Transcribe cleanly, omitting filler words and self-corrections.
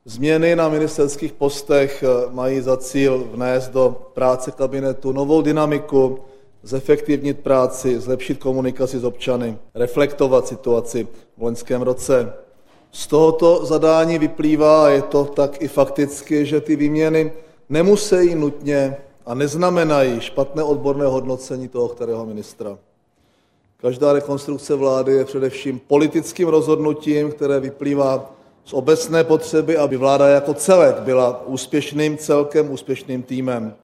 Změny na ministerských postech mají za cíl vnést do práce kabinetu novou dynamiku, zefektivnit práci, zlepšit komunikaci s občany, reflektovat situaci v loňském roce. Z tohoto zadání vyplývá, a je to tak i fakticky, že ty výměny nemusí nutně a neznamenají špatné odborné hodnocení toho kterého ministra. Každá rekonstrukce vlády je především politickým rozhodnutím, které vyplývá z obecné potřeby, aby vláda jako celek byla úspěšným celkem, úspěšným týmem.